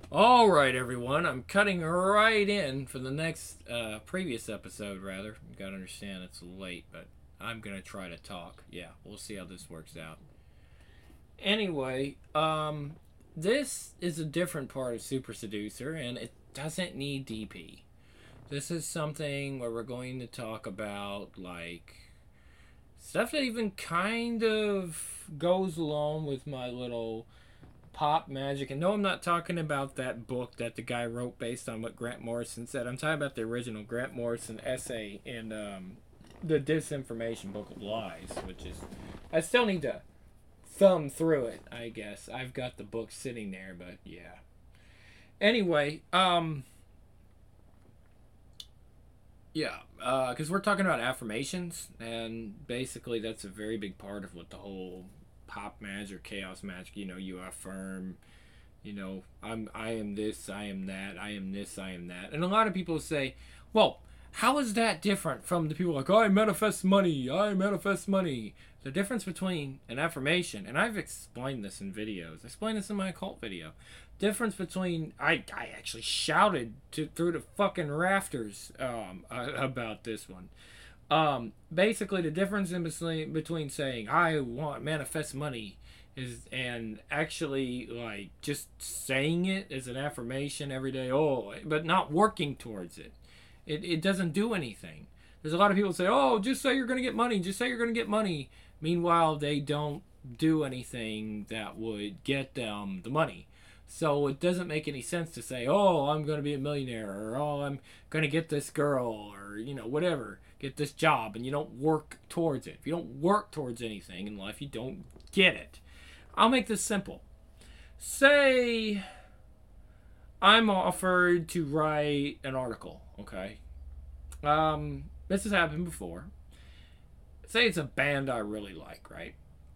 All right, everyone. I'm cutting right in for the next previous episode. Rather, you gotta understand it's late, but I'm gonna try to talk. Yeah, we'll see how this works out. Anyway, this is a different part of Super Seducer, and it doesn't need DP. This is something where we're going to talk about stuff that even kind of goes along with my little pop magic. And no, I'm not talking about that book that the guy wrote based on what Grant Morrison said. I'm talking about the original Grant Morrison essay in the Disinformation Book of Lies, which is, I still need to thumb through it, I guess. I've got the book sitting there, but yeah. Anyway, yeah, because we're talking about affirmations, and basically that's a very big part of what the whole pop magic or chaos magic, you affirm, I am this, I am that, I am this, I am that. And a lot of people say, well, how is that different from the people like, I manifest money, I manifest money? The difference between an affirmation, and I've explained this in videos, I explained this in my occult video. Difference between, I actually shouted through the fucking rafters about this one. Basically, the difference in between saying I want manifest money is and actually like just saying it as an affirmation every day. Oh, but not working towards it. It doesn't do anything. There's a lot of people say, oh, just say you're gonna get money. Just say you're gonna get money. Meanwhile, they don't do anything that would get them the money. So it doesn't make any sense to say, "Oh, I'm going to be a millionaire," or "Oh, I'm going to get this girl," or whatever, get this job, and you don't work towards it. If you don't work towards anything in life, you don't get it. I'll make this simple. Say I'm offered to write an article. Okay, this has happened before. Say it's a band I really like, right?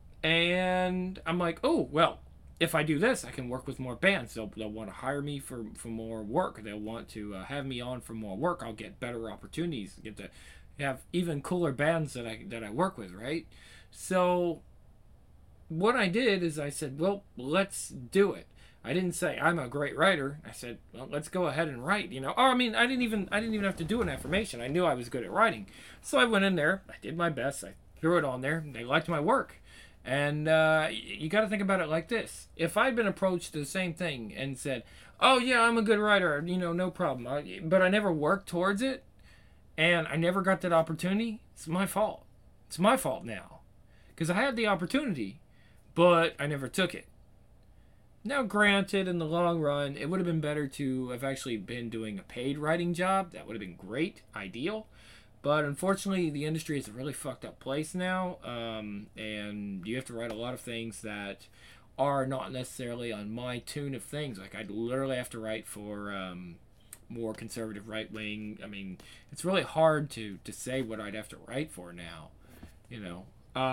And I'm like, oh well, if I do this, I can work with more bands. They'll want to hire me for more work. They'll want to have me on for more work. I'll get better opportunities. Get to have even cooler bands that I work with, right? So what I did is I said, well, let's do it. I didn't say I'm a great writer. I said, well, let's go ahead and write. Or I mean, I didn't even have to do an affirmation. I knew I was good at writing, so I went in there. I did my best. I threw it on there. They liked my work. And you got to think about it like this: if I'd been approached to the same thing and said, "Oh yeah, I'm a good writer," no problem, but I never worked towards it, and I never got that opportunity, it's my fault. It's my fault now, because I had the opportunity, but I never took it. Now, granted, in the long run, it would have been better to have actually been doing a paid writing job. That would have been great, ideal. But unfortunately, the industry is a really fucked up place now, and you have to write a lot of things that are not necessarily on my tune of things. Like I'd literally have to write for more conservative right wing. I mean, it's really hard to say what I'd have to write for now, you know.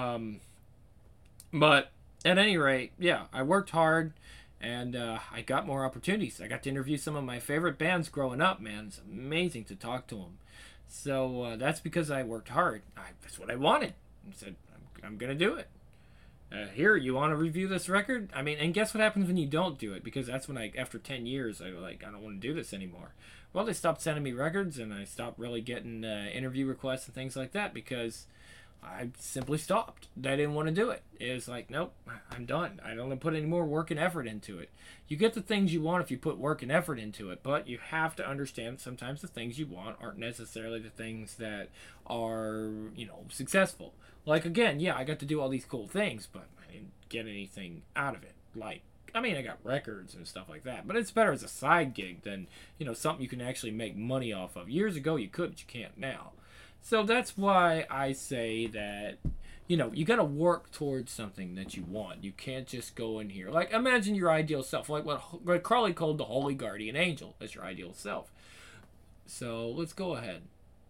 But at any rate, yeah, I worked hard. And I got more opportunities. I got to interview some of my favorite bands growing up, man. It's amazing to talk to them. So that's because I worked hard. That's what I wanted. I said, I'm going to do it. Here, you want to review this record? I mean, and guess what happens when you don't do it? Because that's when after 10 years, I don't want to do this anymore. Well, they stopped sending me records, and I stopped really getting interview requests and things like that because I simply stopped. I didn't want to do it. It was like, nope, I'm done. I don't want to put any more work and effort into it. You get the things you want if you put work and effort into it, but you have to understand sometimes the things you want aren't necessarily the things that are, successful. Like, again, yeah, I got to do all these cool things, but I didn't get anything out of it. Like, I mean, I got records and stuff like that, but it's better as a side gig than, something you can actually make money off of. Years ago, you could, but you can't now. So that's why I say that, you got to work towards something that you want. You can't just go in here. Like, imagine your ideal self, like what Crowley called the holy guardian angel. That's your ideal self. So let's go ahead.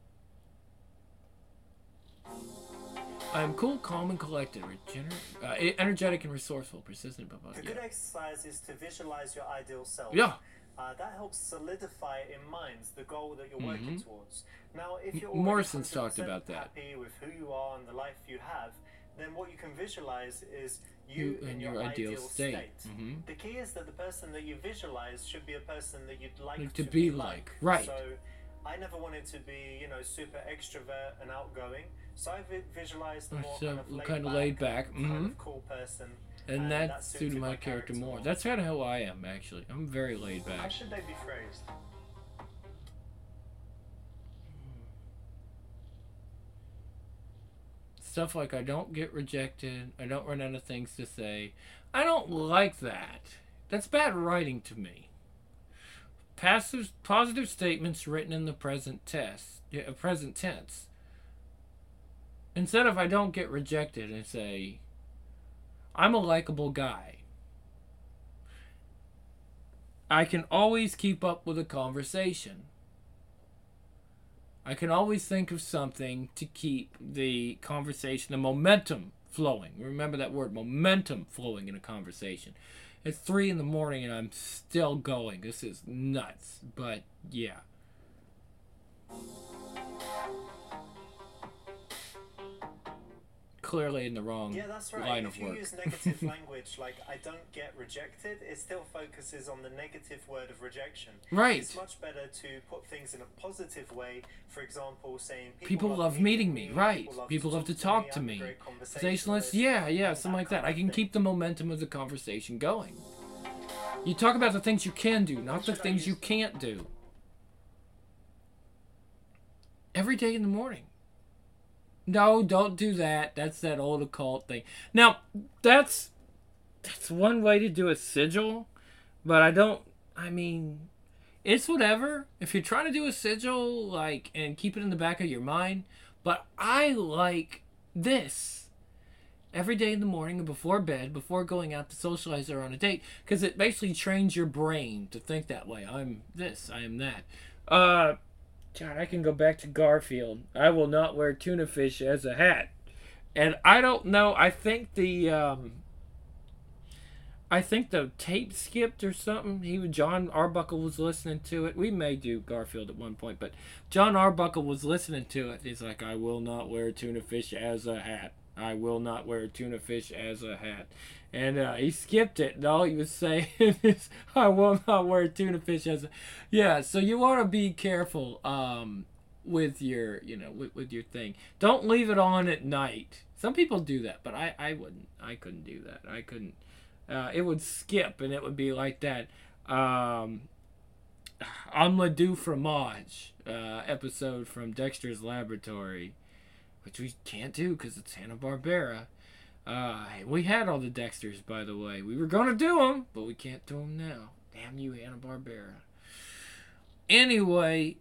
I'm cool, calm, and collected, energetic and resourceful, persistent, blah, blah, A yeah. good exercise is to visualize your ideal self. Yeah. That helps solidify in mind the goal that you're working towards. Now, if you're Morrison's talked about that. happy with who you are and the life you have, then what you can visualize is You in your ideal state. Mm-hmm. The key is that the person that you visualize should be a person that you'd like to be like. Right. So I never wanted to be, super extrovert and outgoing. So I visualized the more kind of laid back, kind of cool person. And that suited my character more. That's kind of how I am, actually. I'm very laid back. How should they be phrased? Stuff like, I don't get rejected, I don't run out of things to say. I don't like that. That's bad writing to me. Positive statements written in the present tense. Instead of I don't get rejected, and say, I'm a likable guy. I can always keep up with a conversation. I can always think of something to keep the conversation, the momentum flowing. Remember that word, momentum flowing in a conversation. It's 3 a.m. and I'm still going. This is nuts. But, yeah. Clearly in the wrong line of work. If you use negative language like I don't get rejected, it still focuses on the negative word of rejection. Right. It's much better to put things in a positive way. For example, saying people love meeting me. Right. People love to talk to me. Conversationalist. Yeah, something like that. I can keep the momentum of the conversation going. You talk about the things you can do, not the things you can't do. Every day in the morning. No, don't do that. That's that old occult thing. Now, that's one way to do a sigil, but it's whatever. If you're trying to do a sigil, and keep it in the back of your mind, but I like this. Every day in the morning and before bed, before going out to socialize or on a date, because it basically trains your brain to think that way. I'm this, I am that. God, I can go back to Garfield. I will not wear tuna fish as a hat. And I don't know, I think the tape skipped or something. John Arbuckle was listening to it. We may do Garfield at one point, but John Arbuckle was listening to it. He's like, I will not wear tuna fish as a hat. I will not wear tuna fish as a hat. And he skipped it, and all he was saying is, I will not wear tuna fish as a... Yeah, so you want to be careful with your, with your thing. Don't leave it on at night. Some people do that, but I wouldn't. I couldn't do that. I couldn't. It would skip, and it would be like that Omelette du Fromage episode from Dexter's Laboratory, which we can't do because it's Hanna-Barbera. We had all the Dexters, by the way. We were going to do them, but we can't do them now. Damn you, Hanna-Barbera. Anyway,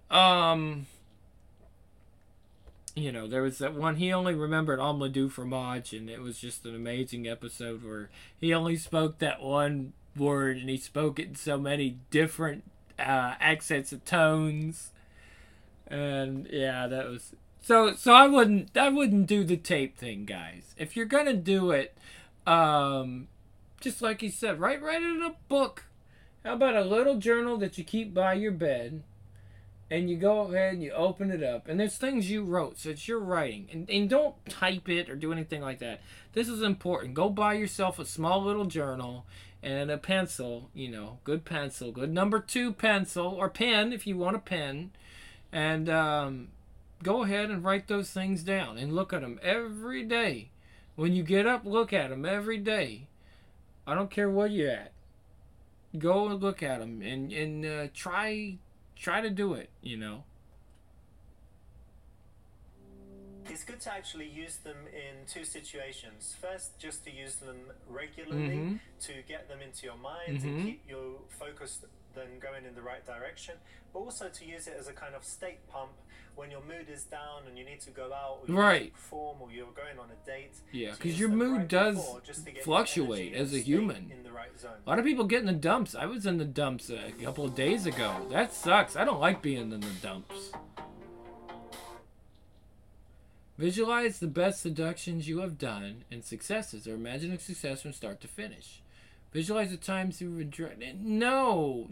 there was that one, he only remembered Omelette du Fromage, and it was just an amazing episode where he only spoke that one word, and he spoke it in so many different accents and tones. And, yeah, that was... So I wouldn't do the tape thing, guys. If you're gonna do it, just like he said, write it in a book. How about a little journal that you keep by your bed, and you go ahead and you open it up, and there's things you wrote, so it's your writing, and don't type it or do anything like that. This is important. Go buy yourself a small little journal and a pencil, good pencil, good number 2 pencil or pen if you want a pen, and go ahead and write those things down and look at them every day. When you get up, look at them every day. I don't care where you're at. Go and look at them and try to do it, It's good to actually use them in 2 situations. First, just to use them regularly to get them into your mind and keep your focus then going in the right direction, but also to use it as a kind of state pump when your mood is down and you need to go out or you need to perform or you're going on a date. Yeah, because your mood does fluctuate as a human. In the right zone. A lot of people get in the dumps. I was in the dumps a couple of days ago. That sucks. I don't like being in the dumps. Visualize the best seductions you have done and successes, or imagine a success from start to finish. Visualize the times you regret it. No.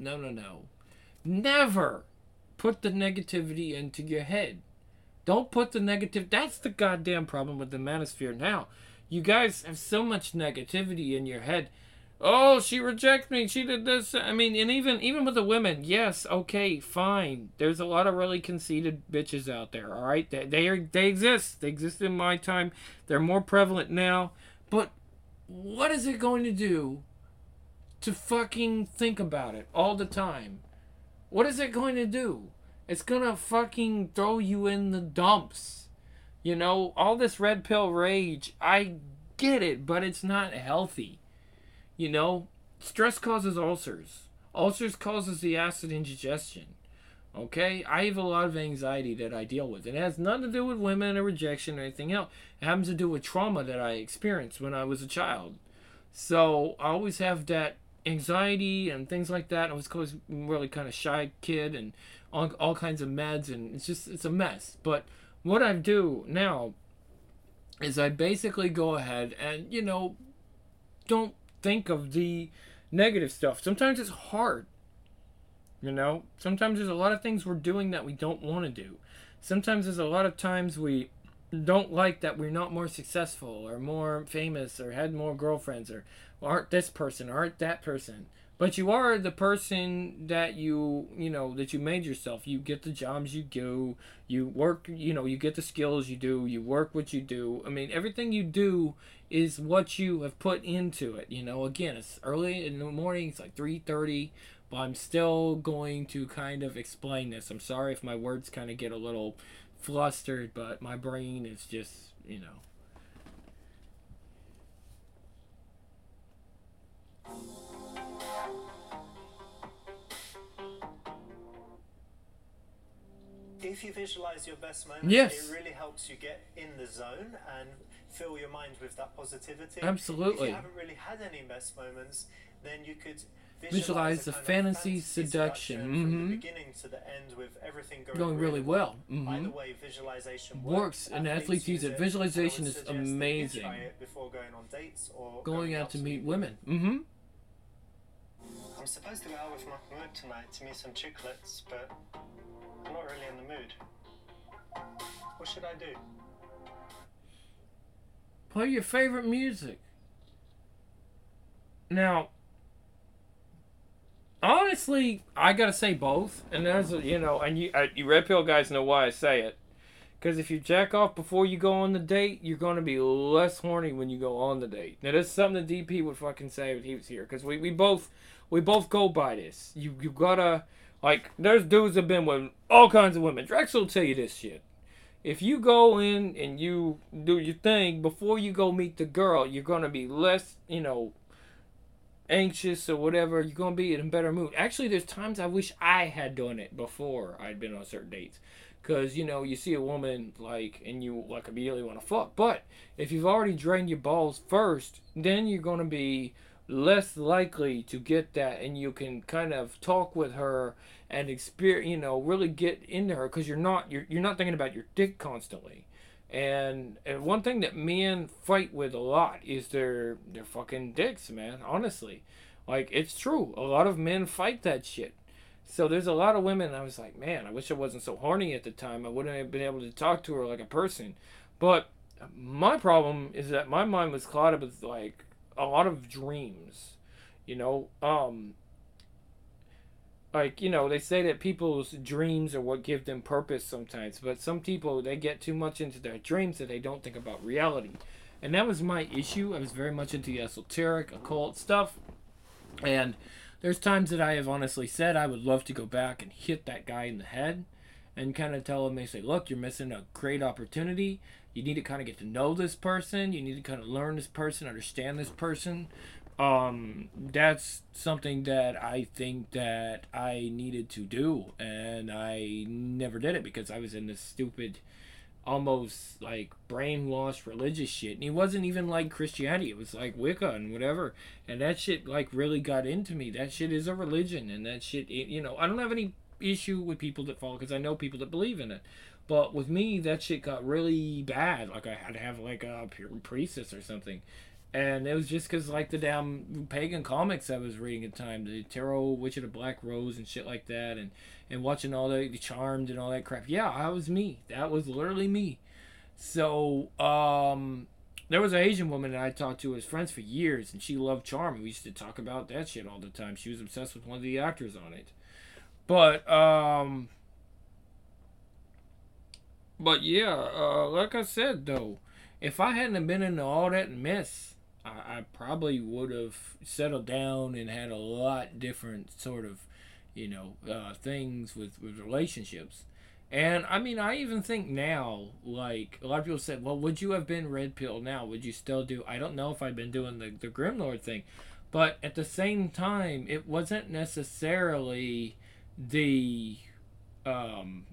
Never put the negativity into your head. Don't put the negative... That's the goddamn problem with the manosphere now. You guys have so much negativity in your head. Oh, she rejected me. She did this. I mean, and even with the women, yes, okay, fine. There's a lot of really conceited bitches out there. All right, they exist. They exist in my time. They're more prevalent now. But what is it going to do to fucking think about it all the time? What is it going to do? It's gonna fucking throw you in the dumps. You know, all this red pill rage, I get it, but it's not healthy. You know, stress causes ulcers. Ulcers causes the acid indigestion. Okay? I have a lot of anxiety that I deal with. It has nothing to do with women or rejection or anything else. It happens to do with trauma that I experienced when I was a child. So I always have that anxiety and things like that. I was always really kind of shy kid and all kinds of meds, and it's a mess. But what I do now is I basically go ahead and, you know, don't think of the negative stuff. Sometimes it's hard. You know, sometimes there's a lot of things we're doing that we don't want to do. Sometimes there's a lot of times we don't like that we're not more successful or more famous or had more girlfriends or aren't this person or aren't that person. But you are the person that you know, that you made yourself. You get the jobs you do, you work, you know, you get the skills you do, you work what you do. I mean, everything you do is what you have put into it. You know, again, it's early in the morning, it's like 3:30. But I'm still going to kind of explain this. I'm sorry if my words kind of get a little flustered, but my brain is just, you know. If you visualize your best moments, yes, it really helps you get in the zone and fill your mind with that positivity. Absolutely. If you haven't really had any best moments, then you could visualize the fantasy seduction from the beginning to the end with everything going really well. Either way, visualization works, and athletes use it. Visualization is amazing. Try it before going on dates or going out to meet women. I'm supposed to go out with Mahmoud tonight to meet some chicklets, but I'm not really in the mood. What should I do? Play your favorite music. Now, honestly, I gotta say both, and there's you know, and you red pill guys know why I say it, because if you jack off before you go on the date, you're gonna be less horny when you go on the date. Now, that's something that DP would fucking say if he was here, because we both go by this. You gotta, like, there's dudes that have been with all kinds of women. Drexel will tell you this shit. If you go in and you do your thing before you go meet the girl, you're gonna be less, you know, anxious or whatever. You're gonna be in a better mood. Actually, there's times I wish I had done it before I'd been on certain dates, because you know, you see a woman like and you like immediately want to fuck. But if you've already drained your balls first, then you're gonna be less likely to get that, and you can kind of talk with her and experience, you know, really get into her, because you're not thinking about your dick constantly. And one thing that men fight with a lot is their fucking dicks, man. Honestly, like, it's true. A lot of men fight that shit. So there's a lot of women. I was like, man, I wish I wasn't so horny at the time. I wouldn't have been able to talk to her like a person. But my problem is that my mind was clouded with like a lot of dreams. You know, like, you know, they say that people's dreams are what give them purpose sometimes, but some people, they get too much into their dreams that they don't think about reality. And that was my issue. I was very much into the esoteric, occult stuff. And there's times that I have honestly said I would love to go back and hit that guy in the head and kind of tell him, they say, look, you're missing a great opportunity. You need to kind of get to know this person. You need to kind of learn this person, understand this person. That's something that I think that I needed to do, and I never did it because I was in this stupid, almost like brainwashed religious shit. And it wasn't even like Christianity, it was like Wicca and whatever, and that shit like really got into me. That shit is a religion, and that shit, you know, I don't have any issue with people that follow, because I know people that believe in it. But with me, that shit got really bad. Like, I had to have like a priestess or something. And it was just because, like, the damn pagan comics I was reading at the time, the Tarot, Witch of the Black Rose and shit like that, and watching all the Charmed and all that crap. Yeah, that was me. That was literally me. So, There was an Asian woman that I talked to as friends for years, and she loved Charmed. We used to talk about that shit all the time. She was obsessed with one of the actors on it. But yeah, like I said though, if I hadn't have been into all that mess, I probably would have settled down and had a lot different sort of, things with relationships. And I mean, I even think now, like a lot of people said, well, would you have been red pill now? Would you still do? I don't know if I've been doing the Grimlord thing, but at the same time, it wasn't necessarily the um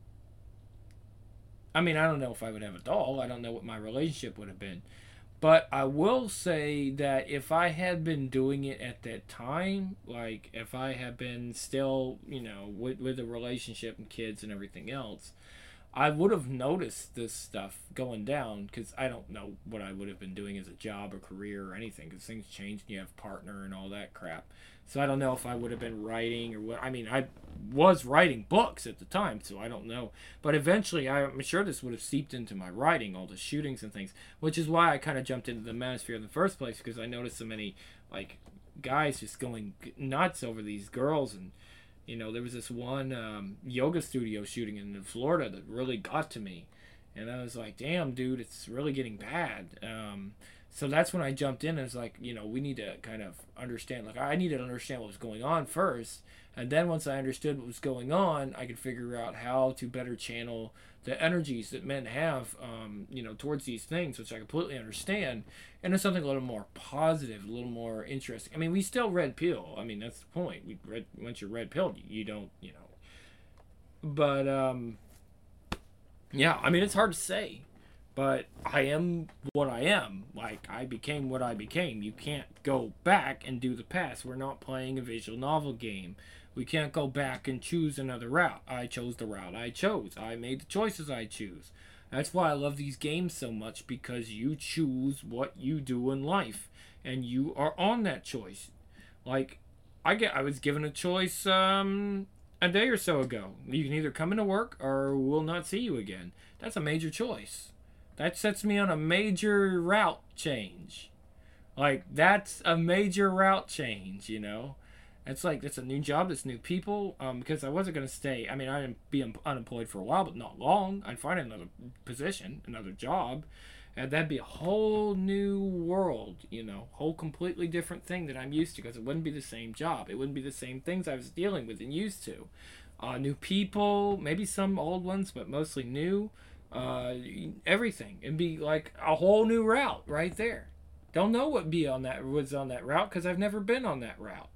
I mean, I don't know if I would have a doll. I don't know what my relationship would have been. But I will say that if I had been doing it at that time, like if I had been still, with a relationship and kids and everything else, I would have noticed this stuff going down because I don't know what I would have been doing as a job or career or anything because things change and you have a partner and all that crap. So I don't know if I would have been writing or what. I mean, I was writing books at the time, so I don't know. But eventually, I'm sure this would have seeped into my writing, all the shootings and things, which is why I kind of jumped into the manosphere in the first place because I noticed so many, like, guys just going nuts over these girls and there was this one yoga studio shooting in Florida that really got to me. And I was like, damn, dude, it's really getting bad. So that's when I jumped in and was like, we need to kind of understand. Like, I needed to understand what was going on first. And then once I understood what was going on, I could figure out how to better channel the energies that men have, towards these things, which I completely understand. And it's something a little more positive, a little more interesting. I mean, we still red pill. I mean, that's the point. Once you're red pilled, you don't, But, yeah, I mean, it's hard to say. But I am what I am. Like, I became what I became. You can't go back and do the past. We're not playing a visual novel game. We can't go back and choose another route. I chose the route I chose. I made the choices I choose. That's why I love these games so much, because you choose what you do in life. And you are on that choice. Like, I was given a choice a day or so ago. You can either come into work or we'll not see you again. That's a major choice. That sets me on a major route change. Like, that's a major route change, It's like, it's a new job, it's new people, because I wasn't going to stay. I mean, I'd be unemployed for a while, but not long. I'd find another position, another job, and that'd be a whole new world, whole completely different thing that I'm used to, because it wouldn't be the same job. It wouldn't be the same things I was dealing with and used to. New people, maybe some old ones, but mostly new. Everything. It'd be like a whole new route right there. Don't know what was on that route because I've never been on that route.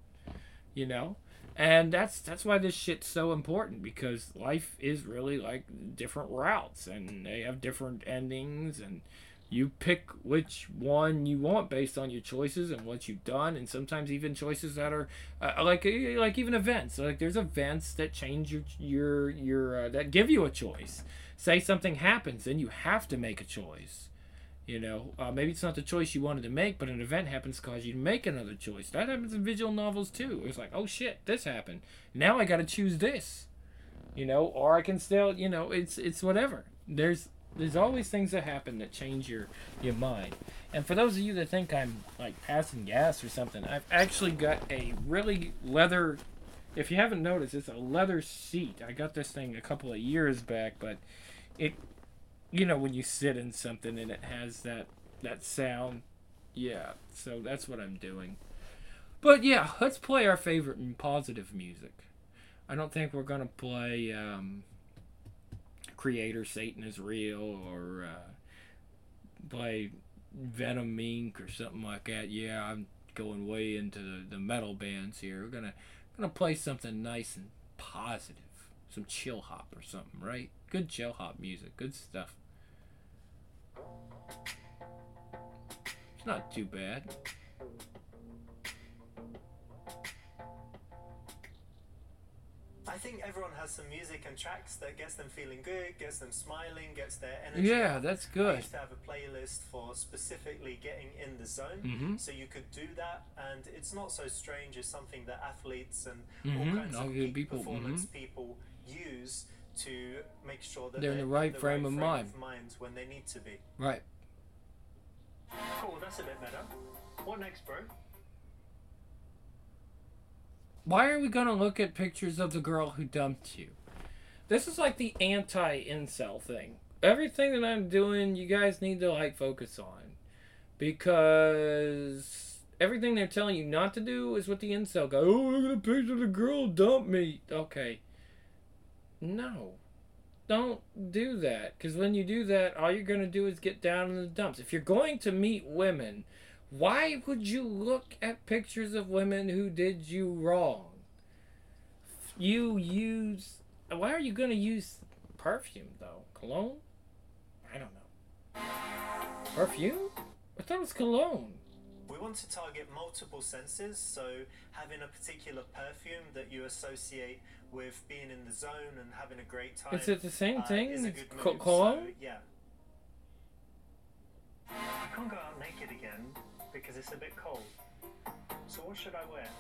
And that's why this shit's so important, because life is really like different routes and they have different endings, and you pick which one you want based on your choices and what you've done, and sometimes even choices that are like even events. Like, there's events that change your that give you a choice. Say something happens, then you have to make a choice. Maybe it's not the choice you wanted to make, but an event happens to cause you to make another choice. That happens in visual novels too. It's like, oh shit, this happened. Now I got to choose this. Or I can still, it's whatever. There's always things that happen that change your mind. And for those of you that think I'm like passing gas or something, I've actually got a really leather. If you haven't noticed, it's a leather seat. I got this thing a couple of years back, but it, when you sit in something and it has that sound, yeah. So that's what I'm doing. But yeah, let's play our favorite and positive music. I don't think we're gonna play Creator Satan is Real or play Venom Inc. or something like that. Yeah, I'm going way into the metal bands here. We're gonna play something nice and positive. Some chill hop or something, right? Good chill hop music. Good stuff. It's not too bad. I think everyone has some music and tracks that gets them feeling good, gets them smiling, gets their energy. Yeah, that's good. I used to have a playlist for specifically getting in the zone, Mm-hmm. so you could do that, and it's not so strange. It's something that athletes and Mm-hmm. all kinds of peak people, performance people use to make sure that they're in the right frame of mind when they need to be. Right. Cool, that's a bit better. What next, bro? Why are we gonna look at pictures of the girl who dumped you? This is like the anti-incel thing. Everything that I'm doing, you guys need to like focus on. Because everything they're telling you not to do is what the incel go, oh, look at a picture of the girl who dumped me. Okay. No. Don't do that. Because when you do that, all you're going to do is get down in the dumps. If you're going to meet women, why would you look at pictures of women who did you wrong? Why are you going to use perfume, though? Cologne? I don't know. Perfume? I thought it was cologne. We want to target multiple senses, so having a particular perfume that you associate with being in the zone and having a great time. Is it the same thing? Is a It's good move. cologne? So, yeah. I can't go out naked again because it's a bit cold. So what should I wear?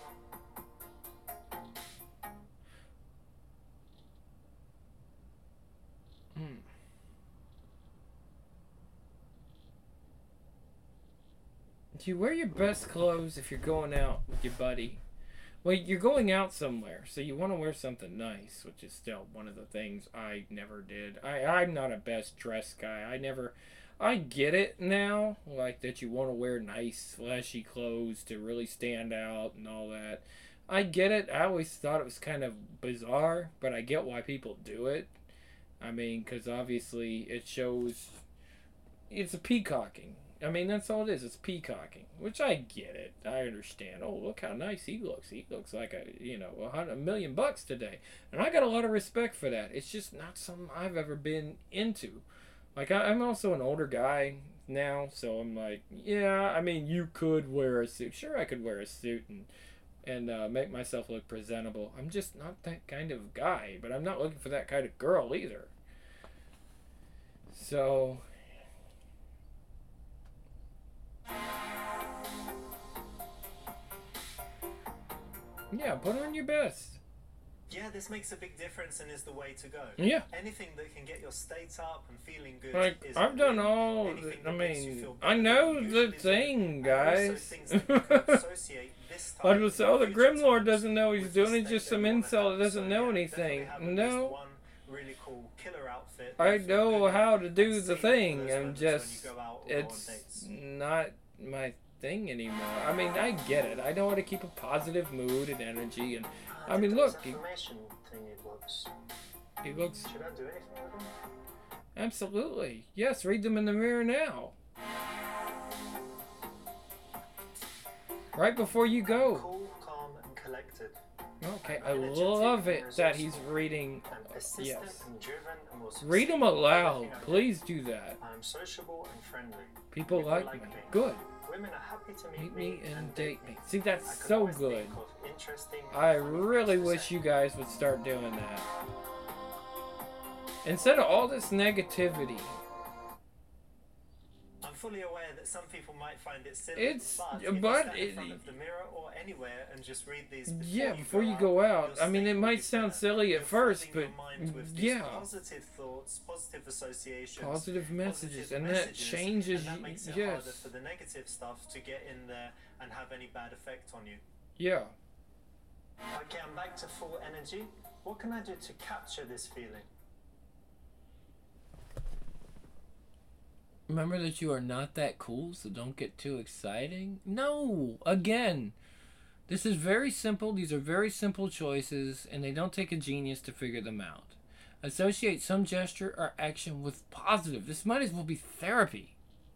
You wear your best clothes if you're going out with your buddy. Well, you're going out somewhere, so you want to wear something nice, which is still one of the things I never did. I'm not a best dressed guy. I get it now, like that you want to wear nice, flashy clothes to really stand out and all that. I get it. I always thought it was kind of bizarre, but I get why people do it. I mean, because obviously it shows it's a peacocking. I mean, that's all it is. It's peacocking, which I get it. I understand. Oh, look how nice he looks. He looks like $100 million today. And I got a lot of respect for that. It's just not something I've ever been into. Like, I'm also an older guy now, so I'm like, yeah, I mean, you could wear a suit. Sure, I could wear a suit and make myself look presentable. I'm just not that kind of guy, but I'm not looking for that kind of girl either. So... yeah, put on your best. Yeah, this makes a big difference and is the way to go. Yeah. Anything that can get your state up and feeling good. Like, is I've done all... I mean, I know the thing, guys. I was say, oh, the Grimlord doesn't know what he's doing. He's just some incel that doesn't know anything. No. Really cool killer outfit. I know how to do the thing. I'm just... it's not my thing anymore. I mean, I get it. I know how to keep a positive mood and energy, and I mean, look, he looks. Should I do anything with them? Absolutely, yes. Read them in the mirror now, right before you go. Cool, calm, and collected. Okay, I love it that he's reading. Yes, read them aloud. Please do that. I'm sociable and friendly. People like me. Good. Women are happy to Meet me and date me. See, that's so good. I really wish you guys would start doing that. Instead of all this negativity. I'm fully aware that some people might find it silly, It's but in front of the mirror or anywhere and just read these before you go out. I mean, it might sound silly at first, but yeah. Positive thoughts, positive associations, positive messages, and that changes. And that makes it harder for the negative stuff to get in there and have any bad effect on you. Yeah. Okay, I'm back to full energy. What can I do to capture this feeling? Remember that you are not that cool, so don't get too exciting. No, again, this is very simple. These are very simple choices, and they don't take a genius to figure them out. Associate some gesture or action with positive. This might as well be therapy.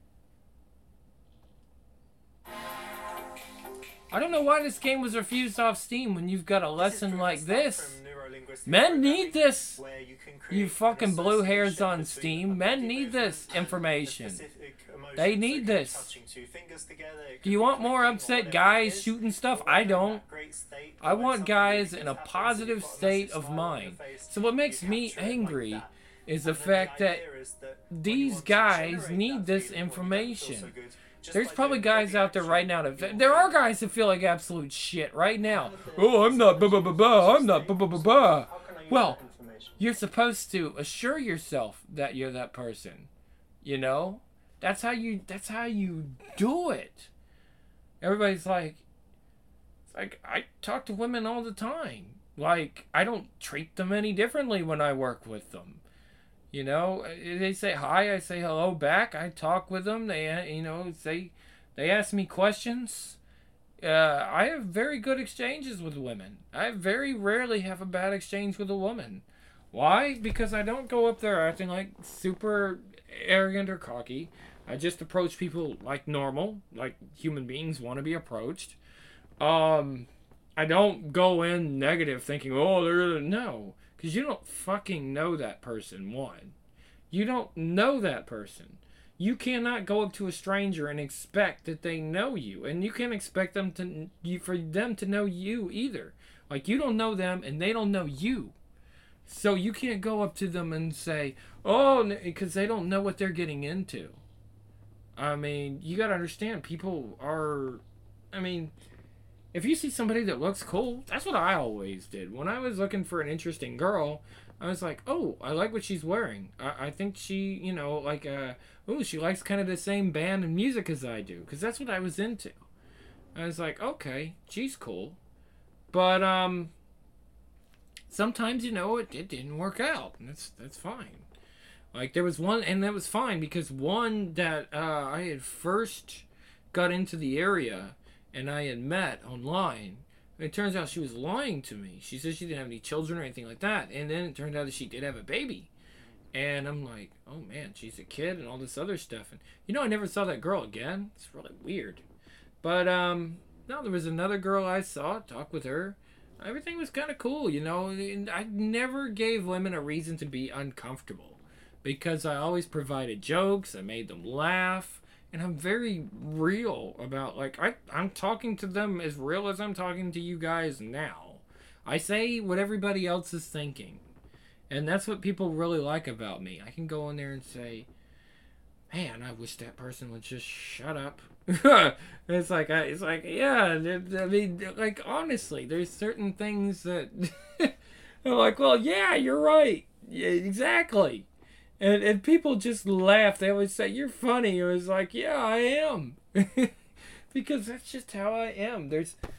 I don't know why this game was refused off Steam when you've got a lesson like this. Men need this. You fucking blue hairs on Steam. Men need this information. They need this. Do you want more upset guys shooting stuff? I don't. I want guys in a positive state of mind. So what makes me angry is the fact that these guys need this information. There's probably guys out there right now that there are guys that feel like absolute shit right now. Oh, I'm not blah blah blah blah. I'm not blah blah blah blah. Well, you're supposed to assure yourself that you're that person. You know? That's how you do it. Everybody's like, it's like I talk to women all the time. Like, I don't treat them any differently when I work with them. You know, they say hi, I say hello back. I talk with them. They ask me questions. I have very good exchanges with women. I very rarely have a bad exchange with a woman. Why? Because I don't go up there acting like super arrogant or cocky. I just approach people like normal, like human beings want to be approached. I don't go in negative thinking, oh, no. Because you don't fucking know that person, one. You don't know that person. You cannot go up to a stranger and expect that they know you. And you can't expect them for them to know you either. Like, you don't know them and they don't know you. So you can't go up to them and say, oh, because they don't know what they're getting into. I mean, you got to understand, people are, I mean, if you see somebody that looks cool, that's what I always did. When I was looking for an interesting girl, I was like, oh, I like what she's wearing. I think she, she likes kind of the same band and music as I do. Because that's what I was into. I was like, okay, she's cool. But, sometimes, it didn't work out. And that's fine. Like, there was one, and that was fine, because one that I had first got into the area and I had met online, it turns out she was lying to me. She said she didn't have any children or anything like that, and then it turned out that she did have a baby. And I'm like, oh man, she's a kid and all this other stuff. And, I never saw that girl again. It's really weird. But, no, there was another girl I saw, talked with her. Everything was kind of cool, and I never gave women a reason to be uncomfortable. Because I always provided jokes, I made them laugh, and I'm very real about, like, I'm talking to them as real as I'm talking to you guys now. I say what everybody else is thinking. And that's what people really like about me. I can go in there and say, man, I wish that person would just shut up. It's like, yeah, I mean, like, honestly, there's certain things that I'm like, well, yeah, you're right. Yeah, exactly. And people just laugh. They always say, you're funny. It was like, yeah, I am. Because that's just how I am.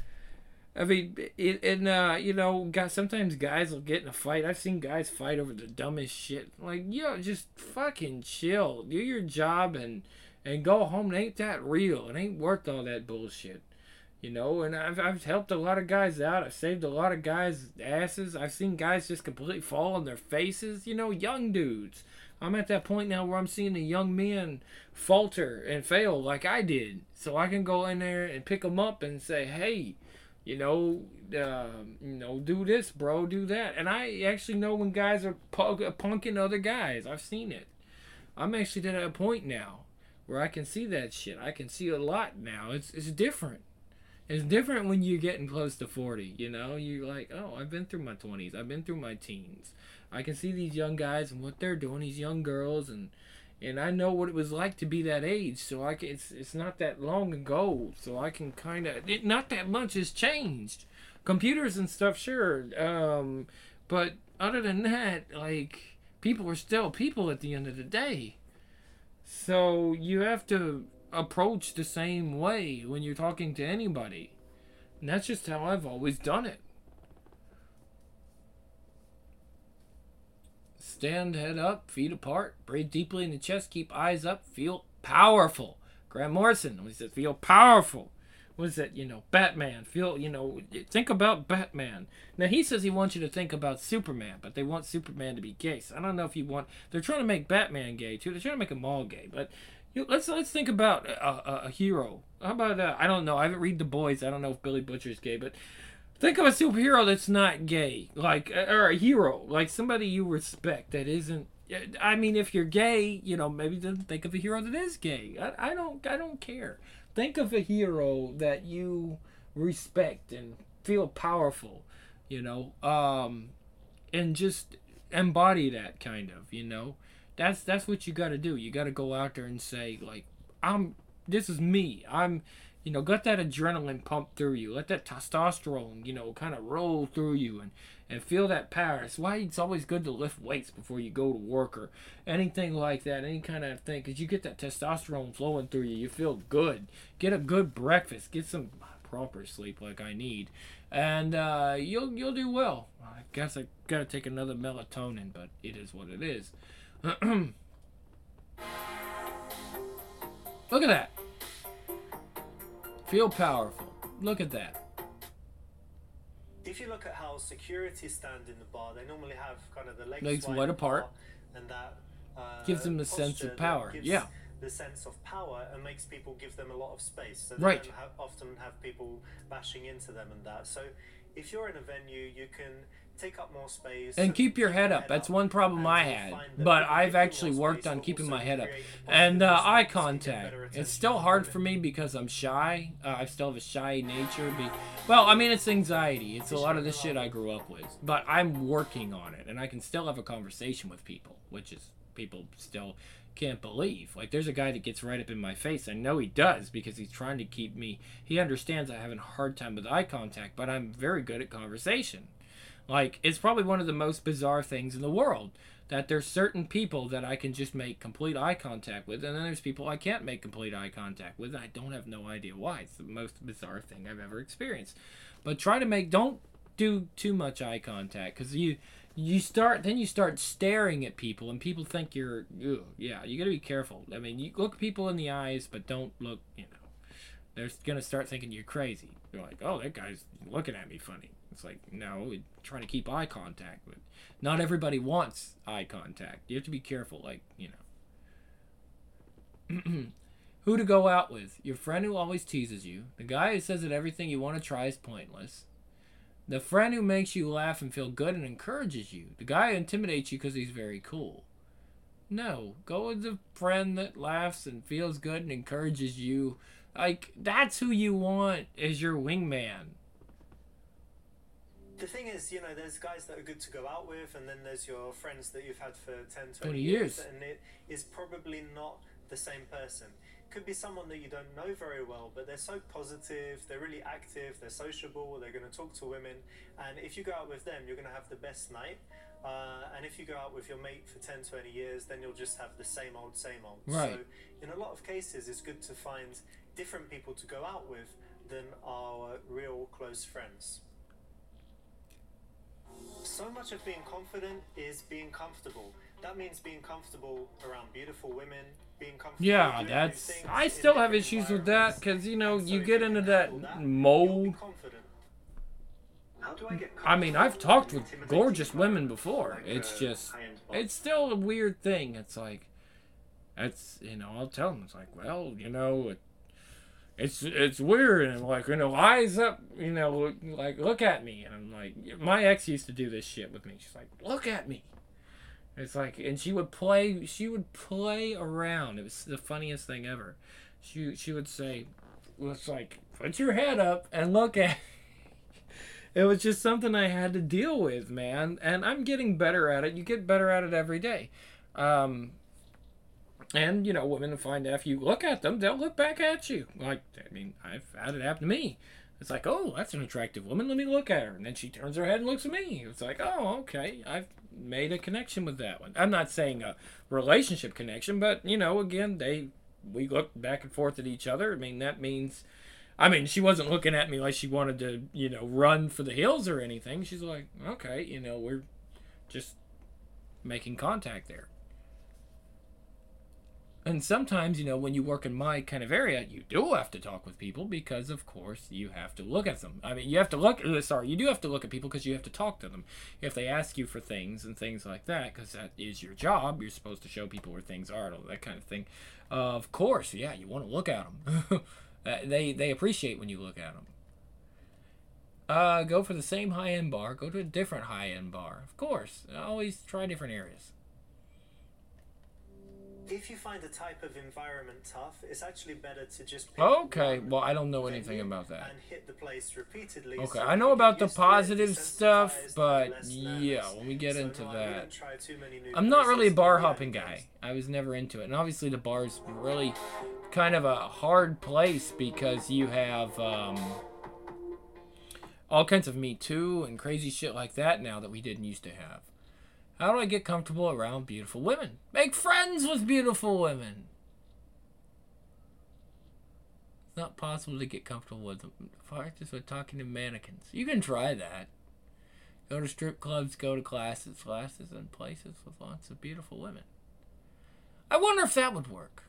Sometimes guys will get in a fight. I've seen guys fight over the dumbest shit. Like, just fucking chill. Do your job and go home. It ain't that real. It ain't worth all that bullshit. And I've helped a lot of guys out. I've saved a lot of guys' asses. I've seen guys just completely fall on their faces. Young dudes. I'm at that point now where I'm seeing the young men falter and fail like I did. So I can go in there and pick them up and say, hey, do this, bro, do that. And I actually know when guys are punking other guys. I've seen it. I'm actually at a point now where I can see that shit. I can see a lot now. It's different. It's different when you're getting close to 40, You're like, oh, I've been through my 20s. I've been through my teens. I can see these young guys and what they're doing, these young girls, and I know what it was like to be that age. So it's not that long ago. So I can kind of, not that much has changed. Computers and stuff, sure. But other than that, like, people are still people at the end of the day. So you have to approach the same way when you're talking to anybody. And that's just how I've always done it. Stand head up, feet apart, breathe deeply in the chest, keep eyes up, feel powerful. Grant Morrison, he said, feel powerful. What is that? Batman. Think about Batman. Now, he says he wants you to think about Superman, but they want Superman to be gay. So I don't know if they're trying to make Batman gay, too. They're trying to make them all gay. But let's think about a hero. How about, I don't know. I haven't read The Boys. I don't know if Billy Butcher's gay, but think of a superhero that's not gay. Like, or a hero. Like, somebody you respect that isn't. I mean, if you're gay, maybe then think of a hero that is gay. I don't care. Think of a hero that you respect and feel powerful, and just embody that kind of, That's what you got to do. You got to go out there and say, like, this is me. I'm, let that adrenaline pump through you. Let that testosterone, kind of roll through you and feel that power. That's why it's always good to lift weights before you go to work or anything like that, any kind of thing, because you get that testosterone flowing through you. You feel good. Get a good breakfast. Get some proper sleep like I need, and you'll do well. I guess I gotta take another melatonin, but it is what it is. Look at that. Feel powerful. Look at that. If you look at how security stand in the bar, they normally have kind of the legs wide apart, and that gives them the sense of power. Yeah. The sense of power and makes people give them a lot of space. So they right. don't often have people bashing into them and that. So if you're in a venue, you can take up more space and keep your head up. That's one problem I had, but I've actually worked on keeping my head up. And eye contact. It's still hard for me because I'm shy. I still have a shy nature. It's anxiety. It's a lot of the shit I grew up with. But I'm working on it, and I can still have a conversation with people, which is people still can't believe. Like, there's a guy that gets right up in my face. I know he does because he's trying to keep me. He understands I have a hard time with eye contact, but I'm very good at conversation. Like, it's probably one of the most bizarre things in the world that there's certain people that I can just make complete eye contact with, and then there's people I can't make complete eye contact with, and I have no idea why. It's the most bizarre thing I've ever experienced. But don't do too much eye contact, because you start staring at people, and people think you're, yeah, you gotta be careful. I mean, you look people in the eyes, but don't look, they're gonna start thinking you're crazy. They're like, oh, that guy's looking at me funny. It's like, no, we're trying to keep eye contact. But not everybody wants eye contact. You have to be careful, Who to go out with? Your friend who always teases you. The guy who says that everything you want to try is pointless. The friend who makes you laugh and feel good and encourages you. The guy who intimidates you because he's very cool. No, go with the friend that laughs and feels good and encourages you. Like, that's who you want as your wingman. The thing is, there's guys that are good to go out with, and then there's your friends that you've had for 10, 20 years. And it is probably not the same person. Could be someone that you don't know very well, but they're so positive, they're really active, they're sociable, they're going to talk to women, and if you go out with them, you're going to have the best night. And if you go out with your mate for 10, 20 years, then you'll just have the same old. Right. So in a lot of cases, it's good to find different people to go out with than our real close friends. So much of being confident is being comfortable. That means being comfortable around beautiful women, being comfortable. Yeah, I still have issues with that because, you get into that mold. I've talked with gorgeous women before. It's just, it's still a weird thing. It's like, I'll tell them, it's like, well, it's weird, and like, eyes up, like, look at me, and I'm like, my ex used to do this shit with me. She's like, look at me. It's like, and she would play around. It was the funniest thing ever. She would say, it's like, put your head up and look at. It was just something I had to deal with, man, and I'm getting better at it. You get better at it every day. And, women find out if you look at them, they'll look back at you. Like, I've had it happen to me. It's like, oh, that's an attractive woman. Let me look at her. And then she turns her head and looks at me. It's like, oh, okay. I've made a connection with that one. I'm not saying a relationship connection, but, again, we look back and forth at each other. That means, she wasn't looking at me like she wanted to, run for the hills or anything. She's like, okay, we're just making contact there. And sometimes, when you work in my kind of area, you do have to talk with people because, of course, you have to look at them. You do have to look at people because you have to talk to them. If they ask you for things and things like that, because that is your job, you're supposed to show people where things are, that kind of thing. Of course, yeah, you want to look at them. They appreciate when you look at them. Go for the same high-end bar. Go to a different high-end bar. Of course. Always try different areas. If you find a type of environment tough, it's actually better to just pick Okay, one well, I don't know venue anything about that. and hit the place repeatedly. Okay, So I that know you about get the used to it, positive stuff, desensitized, but and less yeah, nervous. when we get So into no, I that, wouldn't try too many new I'm not really a places, bar only hopping only guy. things. I was never into it, and obviously the bar's really kind of a hard place because you have all kinds of Me Too and crazy shit like that now that we didn't used to have. How do I get comfortable around beautiful women? Make friends with beautiful women. It's not possible to get comfortable with them. Practice with talking to mannequins. You can try that. Go to strip clubs, go to classes, and places with lots of beautiful women. I wonder if that would work.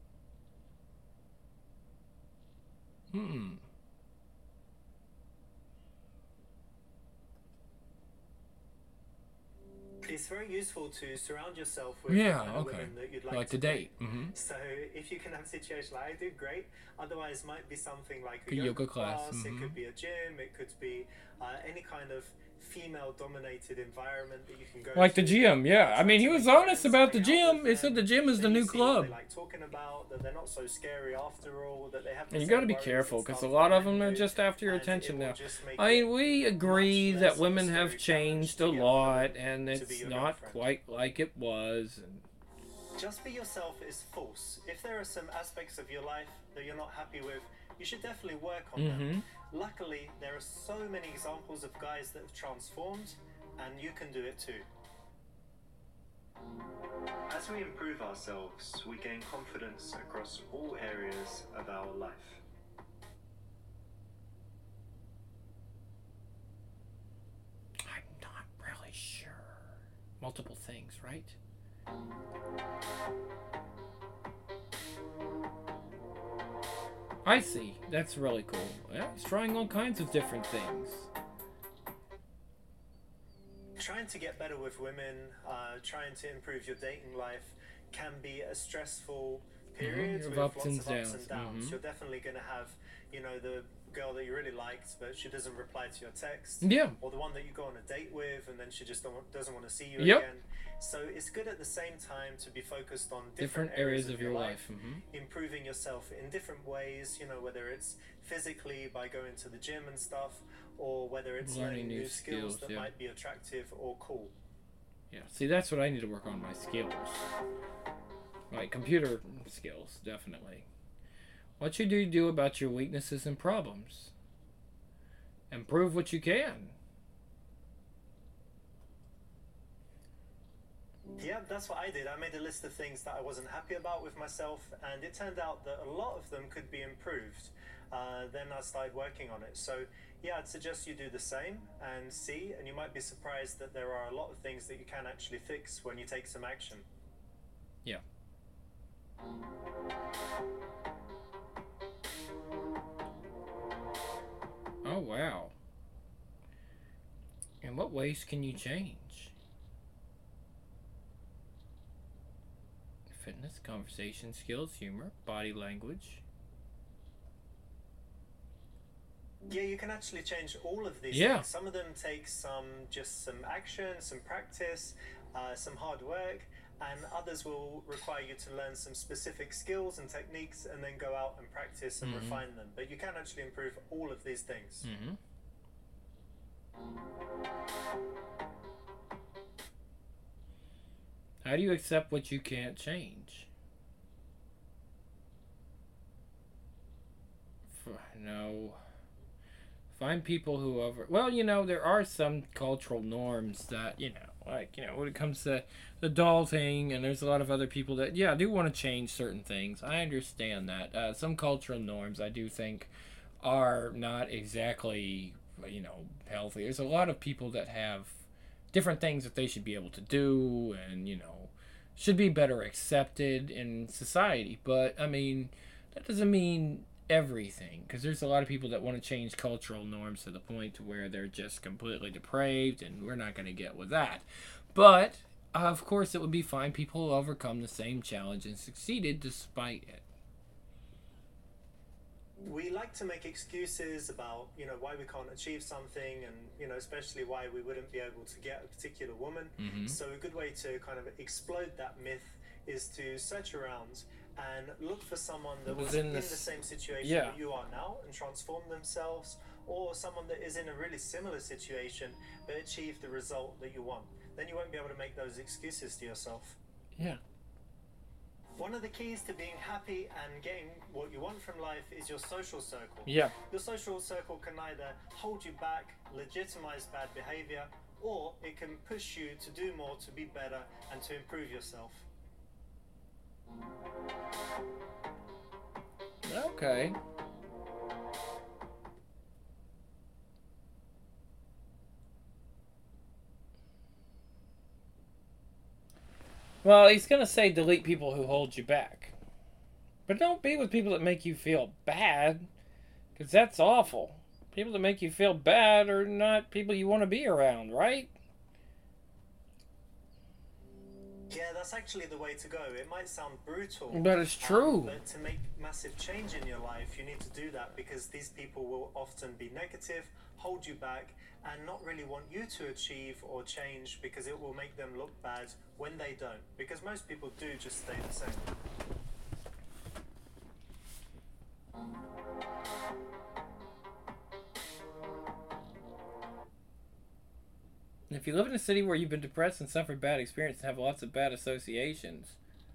It's very useful to surround yourself with women that you'd like to date. So if you can have a situation like I do, great. Otherwise, might be something like a yoga yoga class. It could be a gym. It could be any kind of female-dominated environment that you can go Like to. the gym, yeah. I mean, he was honest about the gym. He said the gym is the new club. They like talking about that they're not so scary after all. That they have. And you got to be careful because a lot of them are just after your attention now. I mean, we agree that women have changed a lot, and it's not quite like it was. Just be yourself is false. If there are some aspects of your life that you're not happy with, you should definitely work on them. Luckily, there are so many examples of guys that have transformed, and you can do it too. As we improve ourselves, we gain confidence across all areas of our life. I'm not really sure. Multiple things, right? I see. That's really cool. Yeah, he's trying all kinds of different things. Trying to get better with women, trying to improve your dating life can be a stressful period with lots of ups and downs. You're definitely going to have, the girl that you really liked, but she doesn't reply to your text. Yeah. Or the one that you go on a date with, and then she just doesn't want to see you again. So it's good at the same time to be focused on different areas of your life, improving yourself in different ways, whether it's physically by going to the gym and stuff, or whether it's learning new skills that might be attractive or cool. Yeah, see, that's what I need to work on, my skills. Like computer skills, definitely. What should you do about your weaknesses and problems? Improve what you can. Yeah, that's what I did. I made a list of things that I wasn't happy about with myself, and it turned out that a lot of them could be improved. Then I started working on it. So yeah, I'd suggest you do the same and see, and you might be surprised that there are a lot of things that you can actually fix when you take some action. Yeah. Oh, wow. In what ways can you change? Fitness, conversation skills, humor, body language. Yeah, you can actually change all of these things. Some of them take some action, some practice, some hard work, and others will require you to learn some specific skills and techniques and then go out and practice and refine them. But you can actually improve all of these things. How do you accept what you can't change? No. Find people who there are some cultural norms that, when it comes to the doll thing, and there's a lot of other people that, do want to change certain things. I understand that. Some cultural norms, I do think, are not exactly, healthy. There's a lot of people that have different things that they should be able to do and, should be better accepted in society. But, I mean, that doesn't mean everything, because there's a lot of people that want to change cultural norms to the point to where they're just completely depraved, and we're not going to get with that. But of course it would be fine people who overcome the same challenge and succeeded despite it. We like to make excuses about why we can't achieve something, and especially why we wouldn't be able to get a particular woman. So a good way to kind of explode that myth is to search around and look for someone that Was was in in the this. same situation Yeah. that you are now and transform themselves, or someone that is in a really similar situation but achieve the result that you want. Then you won't be able to make those excuses to yourself. Yeah. One of the keys to being happy and getting what you want from life is your social circle. Yeah. Your social circle can either hold you back, legitimize bad behavior, or it can push you to do more, to be better, and to improve yourself. Okay. Well, he's going to say delete people who hold you back. But don't be with people that make you feel bad, because that's awful. People that make you feel bad are not people you want to be around, right? Yeah, that's actually the way to go. It might sound brutal, But it's true. But to make massive change in your life, you need to do that, because these people will often be negative, hold you back, and not really want you to achieve or change, because it will make them look bad when they don't. Because most people do just stay the same. If you live in a city where you've been depressed and suffered bad experiences and have lots of bad associations.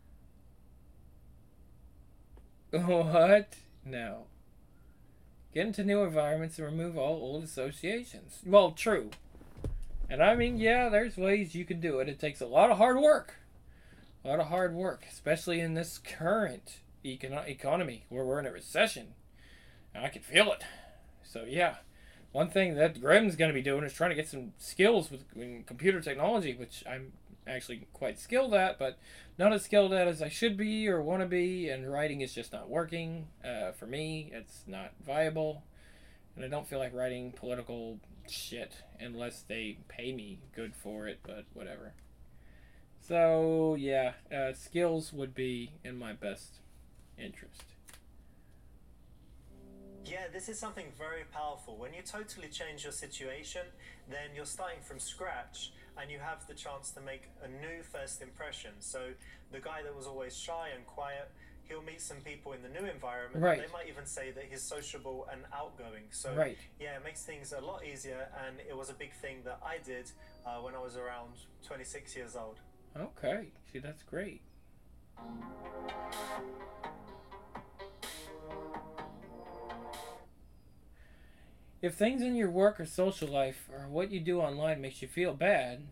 What? No. Get into new environments and remove all old associations. Well, true. And I mean, yeah, there's ways you can do it. It takes a lot of hard work. A lot of hard work, especially in this current economy where we're in a recession. And I can feel it. So, yeah. One thing that Grimm's going to be doing is trying to get some skills in computer technology, which I'm actually quite skilled at, but not as skilled at as I should be or want to be, and writing is just not working. For me, it's not viable, and I don't feel like writing political shit unless they pay me good for it, but whatever. So, yeah, skills would be in my best interest. Yeah, this is something very powerful. When you totally change your situation, then you're starting from scratch and you have the chance to make a new first impression. So the guy that was always shy and quiet, he'll meet some people in the new environment. Right. They might even say that he's sociable and outgoing. So Right. yeah, it makes things a lot easier, and it was a big thing that I did when I was around 26 years old. Okay, see, that's great. If things in your work or social life or what you do online makes you feel bad,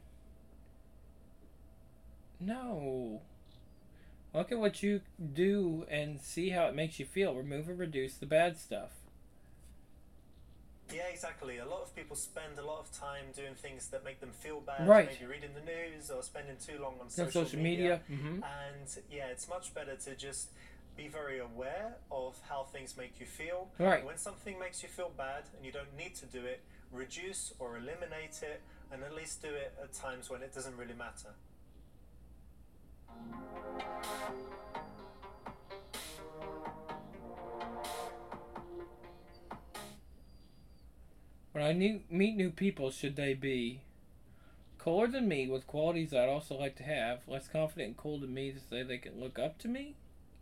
no. Look at what you do and see how it makes you feel. Remove or reduce the bad stuff. Yeah, exactly. A lot of people spend a lot of time doing things that make them feel bad, Right. maybe reading the news or spending too long on On social media. Mm-hmm. And yeah, it's much better to just be very aware of how things make you feel. Right. When something makes you feel bad and you don't need to do it, reduce or eliminate it, and at least do it at times when it doesn't really matter. When I meet new people, should they be cooler than me with qualities I'd also like to have, less confident and cool than me to say they can look up to me?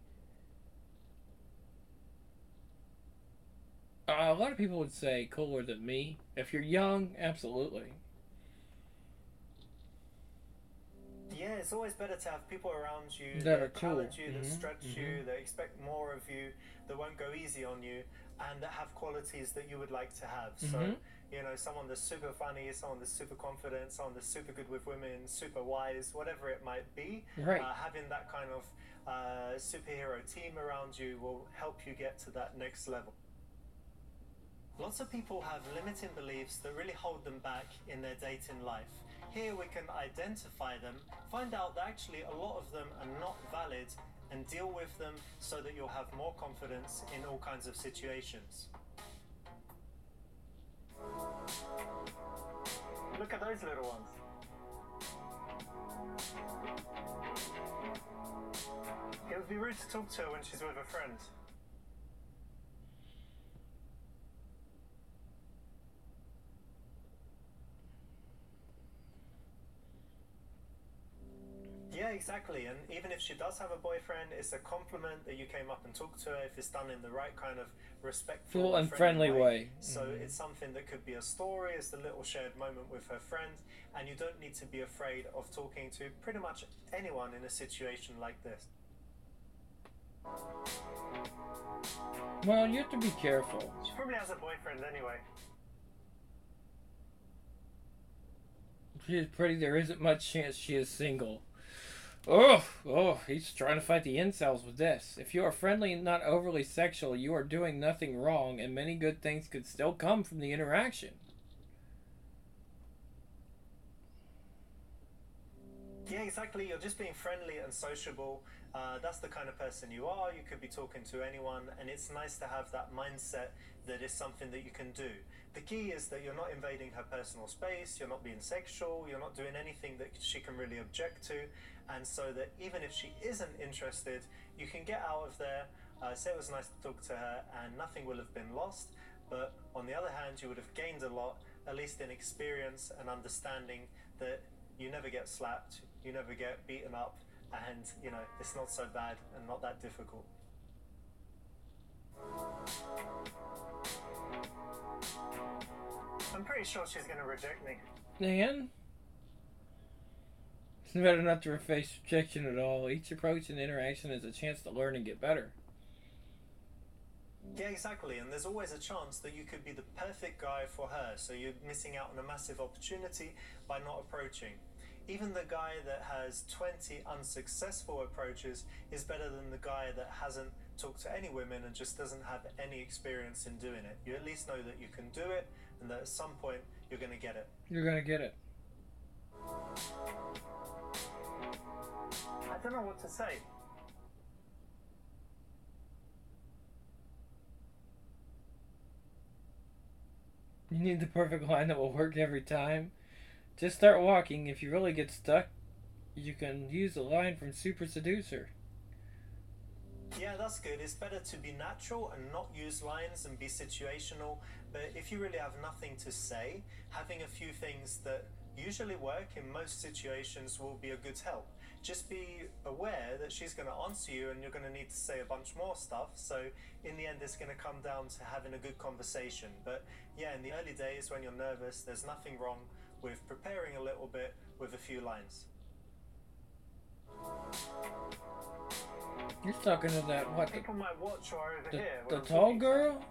A lot of people would say cooler than me. If you're young, absolutely. Yeah, it's always better to have people around you That are cool. challenge you, that stretch you, that expect more of you, that won't go easy on you, and that have qualities that you would like to have. So, you know, someone that's super funny, someone that's super confident, someone that's super good with women, super wise, whatever it might be. Right. Having that kind of superhero team around you will help you get to that next level. Lots of people have limiting beliefs that really hold them back in their dating life. Here we can identify them, find out that actually a lot of them are not valid, and deal with them so that you'll have more confidence in all kinds of situations. Look at those little ones. It would be rude to talk to her when she's with a friend. Yeah, Yeah, exactly. And even if she does have a boyfriend, it's a compliment that you came up and talked to her if it's done in the right kind of respectful Full and friendly friendly way. So it's something that could be a story, it's a little shared moment with her friend, and you don't need to be afraid of talking to pretty much anyone in a situation like this. Well, you have to be careful. She probably has a boyfriend anyway. She is pretty. There isn't much chance she is single. Oh, he's trying to fight the incels with this. If you are friendly and not overly sexual, you are doing nothing wrong, and many good things could still come from the interaction. Yeah, exactly. You're just being friendly and sociable. That's the kind of person you are. You could be talking to anyone, and it's nice to have that mindset that is something that you can do. The key is that you're not invading her personal space, you're not being sexual, you're not doing anything that she can really object to, and so that even if she isn't interested, you can get out of there, say it was nice to talk to her, and nothing will have been lost. But on the other hand, you would have gained a lot, at least in experience and understanding that you never get slapped, you never get beaten up, and you know, it's not so bad and not that difficult. I'm pretty sure she's going to reject me. And it's better not to face rejection at all. Each approach and interaction is a chance to learn and get better. Yeah, exactly. And there's always a chance that you could be the perfect guy for her, so you're missing out on a massive opportunity by not approaching. Even the guy that has 20 unsuccessful approaches is better than the guy that hasn't talked to any women and just doesn't have any experience in doing it. You at least know that you can do it, and that at some point you're going to get it. You're going to get it. I don't know what to say. You need the perfect line that will work every time. Just start walking. If you really get stuck, you can use a line from Super Seducer. Yeah, that's good. It's better to be natural and not use lines and be situational. But if you really have nothing to say, having a few things that usually work in most situations will be a good help. Just be aware that she's going to answer you and you're going to need to say a bunch more stuff. So in the end, it's going to come down to having a good conversation. But yeah, in the early days when you're nervous, there's nothing wrong with preparing a little bit with a few lines. You're talking to that, what? People might watch or over here. The tall girl?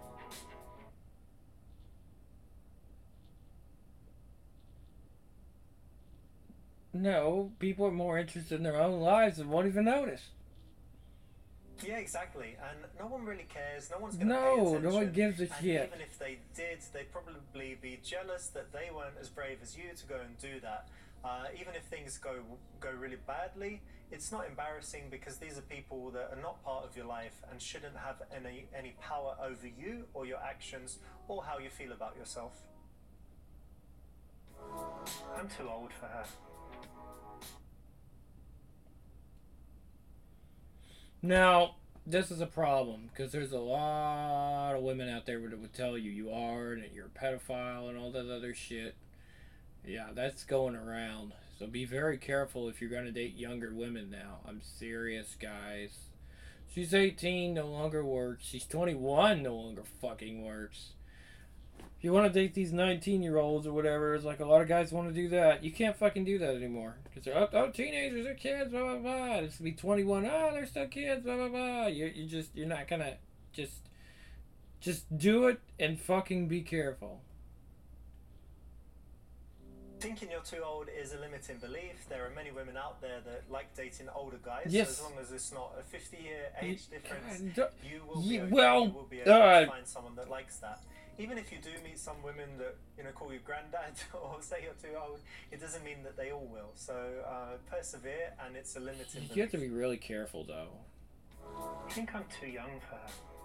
No, people are more interested in their own lives and won't even notice. Yeah, exactly. And no one really cares. No one's going to pay attention. No one gives a and shit. Even if they did, they'd probably be jealous that they weren't as brave as you to go and do that. Even if things go really badly, it's not embarrassing because these are people that are not part of your life and shouldn't have any power over you or your actions or how you feel about yourself. I'm too old for her. Now, this is a problem because there's a lot of women out there that would tell you you are and that you're a pedophile and all that other shit. Yeah, that's going around. So be very careful if you're going to date younger women now. I'm serious, guys. She's 18, no longer works. She's 21, no longer fucking works. If you want to date these 19-year-olds or whatever, it's like a lot of guys want to do that. You can't fucking do that anymore. Because they're, oh, teenagers are kids, blah, blah, blah. It's going to be 21, oh, they're still kids, blah, blah, blah. You're not going to just do it and fucking be careful. Thinking you're too old is a limiting belief. There are many women out there that like dating older guys. Yes. So as long as it's not a 50-year age difference, you will be okay. Well, you will be able to find someone that likes that. Even if you do meet some women that call you granddad or say you're too old, it doesn't mean that they all will. So persevere, and it's a limiting belief. You have to be really careful, though. I think I'm too young for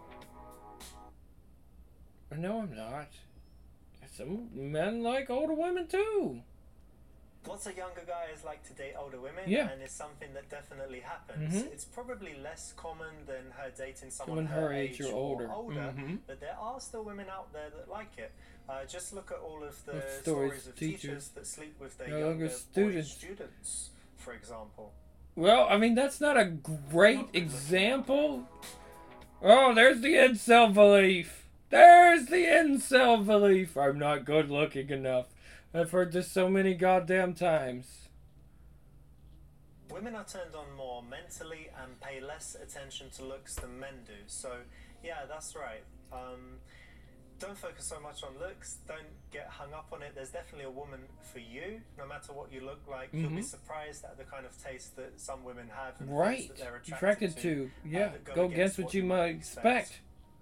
her. No, I'm not. Some men like older women too. Lots of younger guys like to date older women, yeah. And it's something that definitely happens. Mm-hmm. It's probably less common than her dating someone her age or older, mm-hmm. But there are still women out there that like it. Just look at all of the stories of teachers that sleep with their younger younger students, for example. Well, I mean, that's not a great example. Oh, there's the incel belief. There's the incel belief. I'm not good looking enough. I've heard this so many goddamn times. Women are turned on more mentally and pay less attention to looks than men do. So, yeah, that's right. Don't focus so much on looks. Don't get hung up on it. There's definitely a woman for you, no matter what you look like. You'll be surprised at the kind of taste that some women have and Right. that they're Attracted to. Yeah. Go against what you might expect.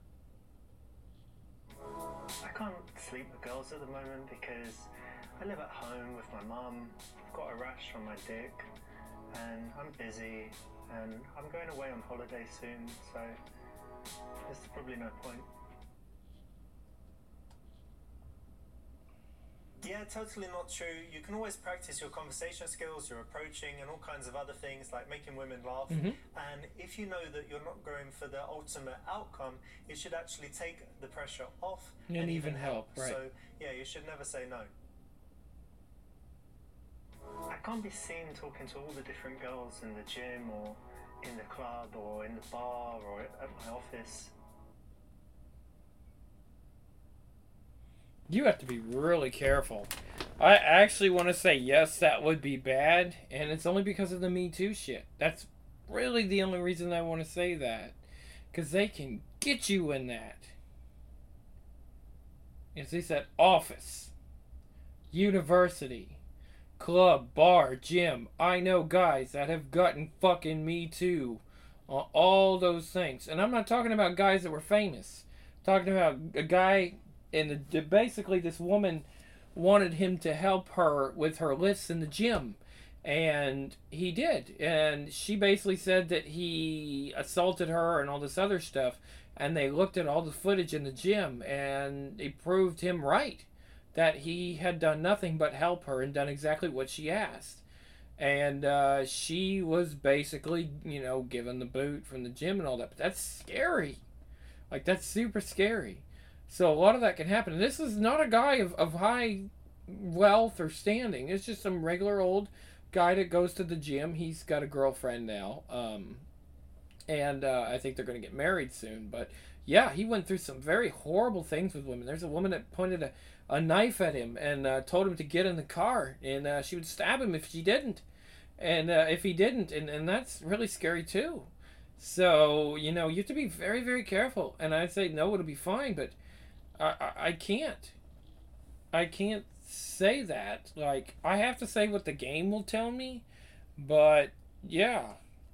I can't sleep with girls at the moment because I live at home with my mum. I've got a rash on my dick, and I'm busy, and I'm going away on holiday soon, so there's probably no point. Yeah, totally not true. You can always practice your conversation skills, your approaching, and all kinds of other things like making women laugh. And if you know that you're not going for the ultimate outcome, it should actually take the pressure off and even help. Right. So, yeah, you should never say no. I can't be seen talking to all the different girls in the gym or in the club or in the bar or at my office. You have to be really careful. I actually want to say yes, that would be bad, and it's only because of the Me Too shit. That's really the only reason I want to say that. Because they can get you in that. As they said, office, university, club, bar, gym. I know guys that have gotten fucking Me Too on all those things. And I'm not talking about guys that were famous. I'm talking about a guy, and basically this woman wanted him to help her with her lifts in the gym. And he did. And she basically said that he assaulted her and all this other stuff. And they looked at all the footage in the gym, and it proved him right. That he had done nothing but help her and done exactly what she asked. And she was basically, given the boot from the gym and all that. But that's scary. Like, that's super scary. So a lot of that can happen. And this is not a guy of high wealth or standing. It's just some regular old guy that goes to the gym. He's got a girlfriend now. And I think they're going to get married soon. But yeah, he went through some very horrible things with women. There's a woman that pointed a knife at him and told him to get in the car. And she would stab him if she didn't. And if he didn't. And that's really scary too. So, you have to be very, very careful. And I'd say, no, it'll be fine. But I can't. I can't say that. Like, I have to say what the game will tell me. But, yeah.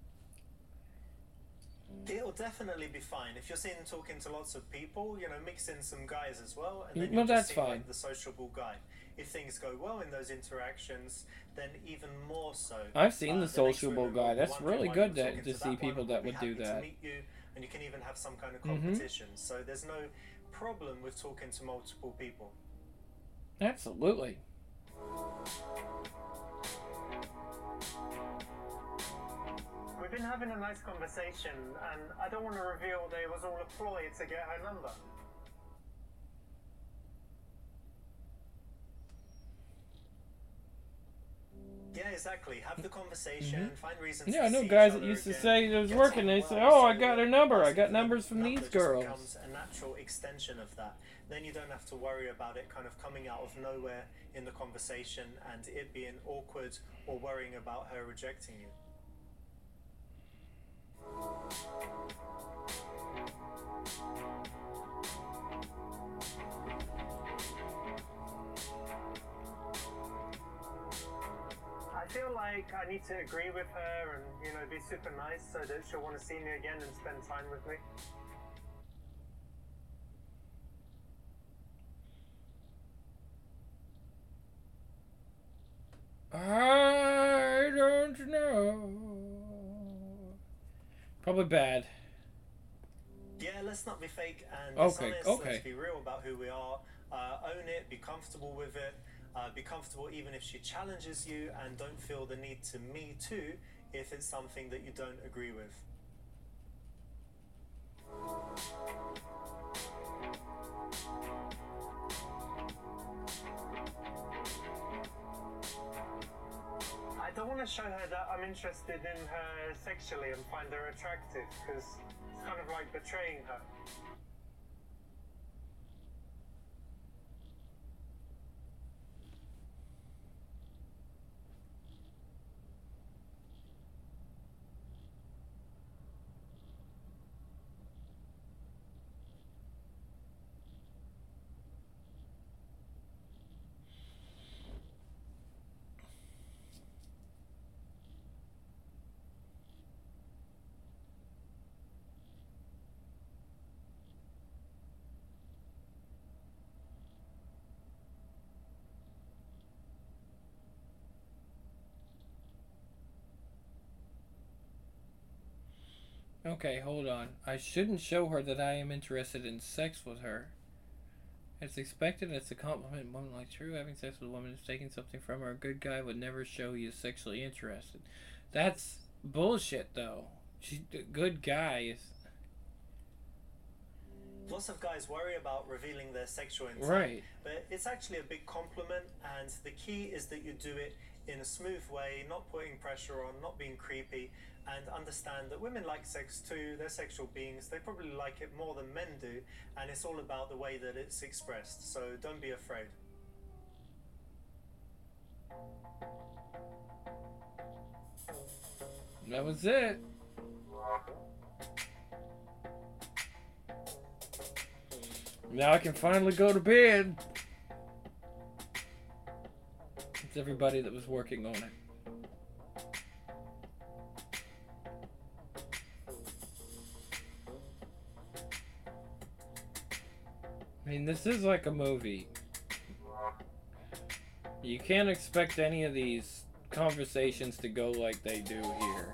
It'll definitely be fine. If you're seen talking to lots of people, mix in some guys as well. And then well, that's just fine. Like the sociable guy. If things go well in those interactions, then even more so. I've seen the sociable guy. That's really good to see people that would do that. To meet you, and you can even have some kind of competition. So there's no problem with talking to multiple people. Absolutely. We've been having a nice conversation, and I don't want to reveal that it was all a ploy to get her number. Yeah, exactly. Have the conversation, find reasons I know guys that used to say it was working, they say, oh, I got her number, I got numbers from these girls. It becomes a natural extension of that. Then you don't have to worry about it kind of coming out of nowhere in the conversation and it being awkward or worrying about her rejecting you. I feel like I need to agree with her and, be super nice so that she'll want to see me again and spend time with me. I don't know. Probably bad. Yeah, let's not be fake and dishonest. Let's be real about who we are. Own it, be comfortable with it. Be comfortable even if she challenges you, and don't feel the need to me too if it's something that you don't agree with. I don't want to show her that I'm interested in her sexually and find her attractive, because it's kind of like betraying her. Okay, hold on. I shouldn't show her that I am interested in sex with her. It's expected, it's a compliment, woman like true. Having sex with a woman is taking something from her. A good guy would never show he is sexually interested. That's bullshit, though. She's a good guy. Lots of guys worry about revealing their sexual intent, right? But it's actually a big compliment, and the key is that you do it in a smooth way, not putting pressure on, not being creepy, and understand that women like sex too. They're sexual beings. They probably like it more than men do, and it's all about the way that it's expressed. So don't be afraid. That was it. Now I can finally go to bed. It's everybody that was working on it. I mean, this is like a movie. You can't expect any of these conversations to go like they do here.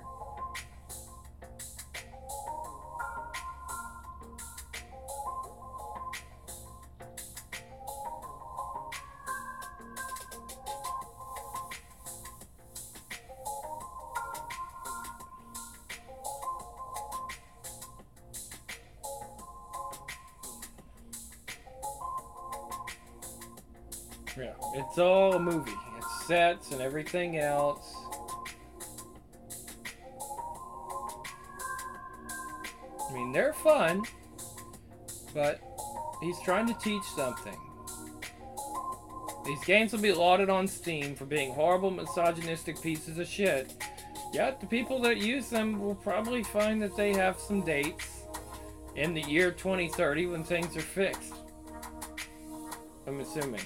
Yeah, it's all a movie. It's sets and everything else. I mean, they're fun, but he's trying to teach something. These games will be lauded on Steam for being horrible, misogynistic pieces of shit. Yet, the people that use them will probably find that they have some dates in the year 2030 when things are fixed. I'm assuming.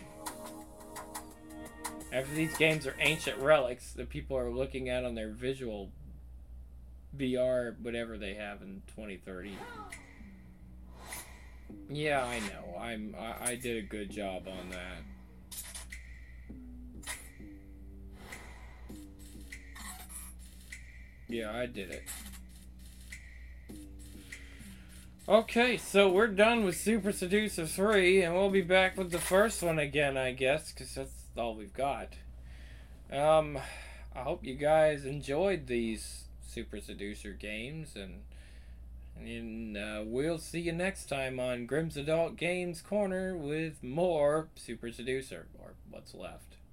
After these games are ancient relics that people are looking at on their visual VR, whatever they have in 2030. Yeah, I know. I did a good job on that. Yeah, I did it. Okay, so we're done with Super Seducer 3, and we'll be back with the first one again, I guess, because that's all we've got. I hope you guys enjoyed these Super Seducer games, and we'll see you next time on Grimm's Adult Games Corner with more Super Seducer, or what's left.